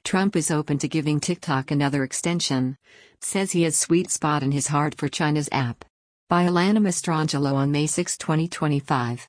Trump is open to giving TikTok another extension. Says he has sweet spot in his heart for China's app. By Alana Mastrangelo on May 6, 2025.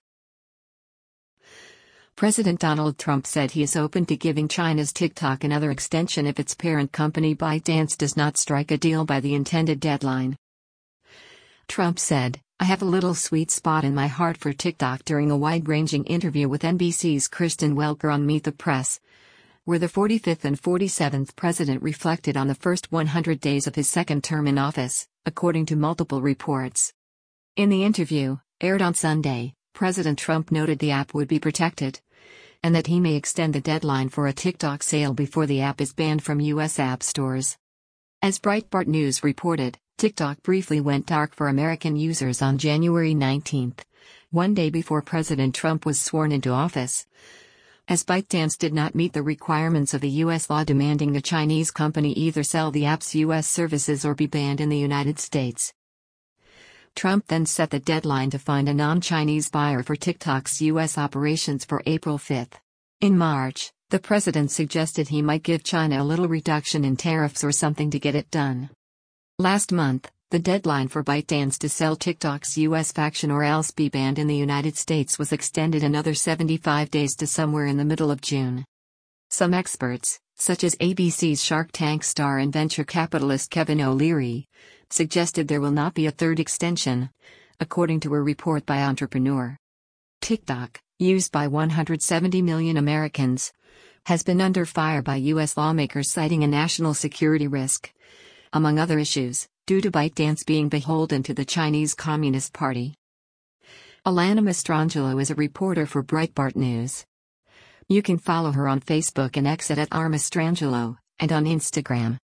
President Donald Trump said he is open to giving China's TikTok another extension if its parent company ByteDance does not strike a deal by the intended deadline. Trump said, "I have a little sweet spot in my heart for TikTok" during a wide-ranging interview with NBC's Kristen Welker on Meet the Press, where the 45th and 47th president reflected on the first 100 days of his second term in office, according to multiple reports. In the interview, aired on Sunday, President Trump noted the app would be protected, and that he may extend the deadline for a TikTok sale before the app is banned from U.S. app stores. As Breitbart News reported, TikTok briefly went dark for American users on January 19, one day before President Trump was sworn into office, as ByteDance did not meet the requirements of a U.S. law demanding the Chinese company either sell the app's U.S. services or be banned in the United States. Trump then set the deadline to find a non-Chinese buyer for TikTok's U.S. operations for April 5. In March, the president suggested he might give China a little reduction in tariffs or something to get it done. Last month, the deadline for ByteDance to sell TikTok's U.S. faction or else be banned in the United States was extended another 75 days to somewhere in the middle of June. Some experts, such as ABC's Shark Tank star and venture capitalist Kevin O'Leary, suggested there will not be a third extension, according to a report by Entrepreneur. TikTok, used by 170 million Americans, has been under fire by U.S. lawmakers citing a national security risk, among other issues, due to ByteDance being beholden to the Chinese Communist Party. Alana Mastrangelo is a reporter for Breitbart News. You can follow her on Facebook and X at @rmastrangelo, and on Instagram.